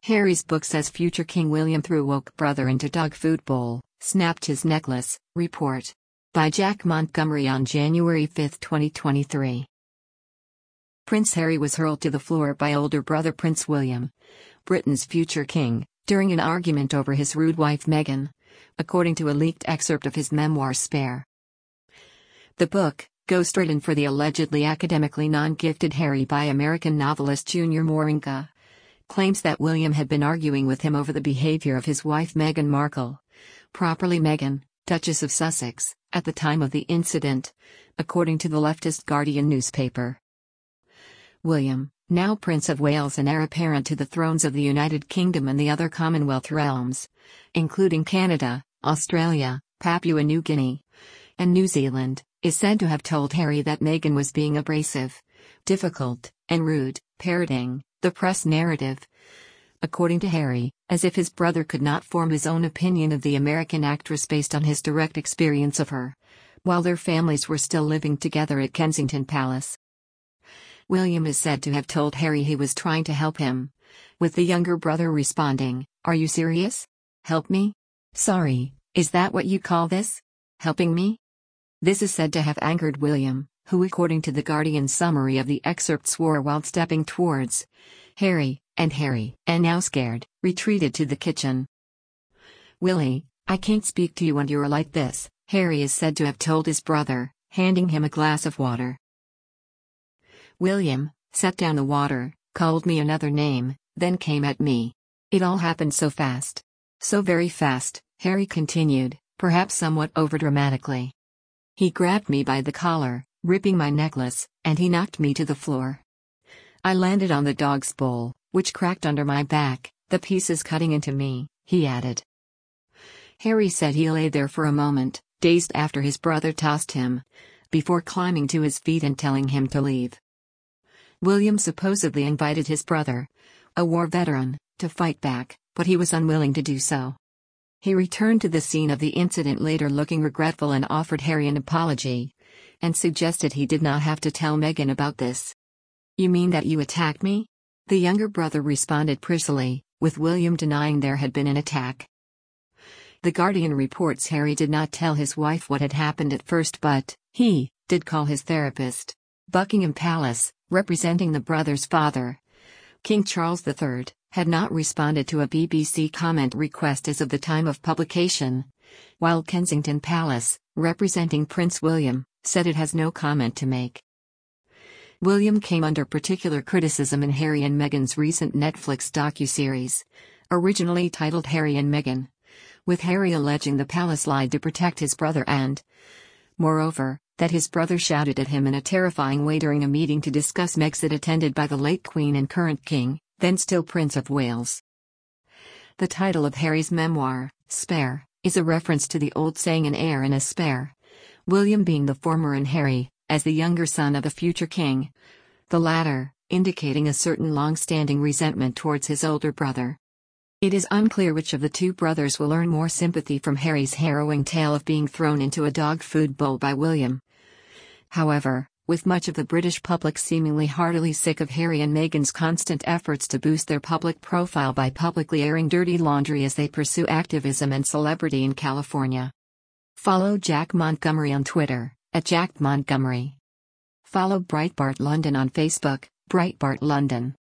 Harry's book says future King William threw woke brother into dog food bowl, snapped his necklace. Report by Jack Montgomery on January 5, 2023. Prince Harry was hurled to the floor by older brother Prince William, Britain's future king, during an argument over his rude wife Meghan, according to a leaked excerpt of his memoir Spare. The book, ghostwritten for the allegedly academically non-gifted Harry by American novelist Junior Moringa, claims that William had been arguing with him over the behavior of his wife Meghan Markle, properly Meghan, Duchess of Sussex, at the time of the incident, according to the leftist Guardian newspaper. William, now Prince of Wales and heir apparent to the thrones of the United Kingdom and the other Commonwealth realms, including Canada, Australia, Papua New Guinea, and New Zealand, is said to have told Harry that Meghan was being abrasive, difficult, and rude, parroting the press narrative. According to Harry, as if his brother could not form his own opinion of the American actress based on his direct experience of her, while their families were still living together at Kensington Palace. William is said to have told Harry he was trying to help him, with the younger brother responding, "Are you serious? Help me? Sorry, is that what you call this? Helping me?" This is said to have angered William, who according to the Guardian's summary of the excerpt swore while stepping towards Harry, and now scared, retreated to the kitchen. "Willie, I can't speak to you when you're like this," Harry is said to have told his brother, handing him a glass of water. William set down the water, called me another name, then came at me. "It all happened so fast. So very fast," Harry continued, perhaps somewhat overdramatically. "He grabbed me by the collar, ripping my necklace, and he knocked me to the floor. I landed on the dog's bowl, which cracked under my back, the pieces cutting into me," he added. Harry said he lay there for a moment, dazed after his brother tossed him, before climbing to his feet and telling him to leave. William supposedly invited his brother, a war veteran, to fight back, but he was unwilling to do so. He returned to the scene of the incident later looking regretful and offered Harry an apology, and suggested he did not have to tell Meghan about this. "You mean that you attacked me?" the younger brother responded prissily, with William denying there had been an attack. The Guardian reports Harry did not tell his wife what had happened at first, but he did call his therapist. Buckingham Palace, representing the brother's father, King Charles III, had not responded to a BBC comment request as of the time of publication, while Kensington Palace, representing Prince William, said it has no comment to make. William came under particular criticism in Harry and Meghan's recent Netflix docuseries, originally titled Harry and Meghan, with Harry alleging the palace lied to protect his brother and, moreover, that his brother shouted at him in a terrifying way during a meeting to discuss Megxit attended by the late Queen and current King, then still Prince of Wales. The title of Harry's memoir, Spare, is a reference to the old saying an heir and a spare, William being the former and Harry, as the younger son of the future king, the latter, indicating a certain long-standing resentment towards his older brother. It is unclear which of the two brothers will earn more sympathy from Harry's harrowing tale of being thrown into a dog food bowl by William. However, with much of the British public seemingly heartily sick of Harry and Meghan's constant efforts to boost their public profile by publicly airing dirty laundry as they pursue activism and celebrity in California. Follow Jack Montgomery on Twitter, @JackMontgomery. Follow Breitbart London on Facebook, Breitbart London.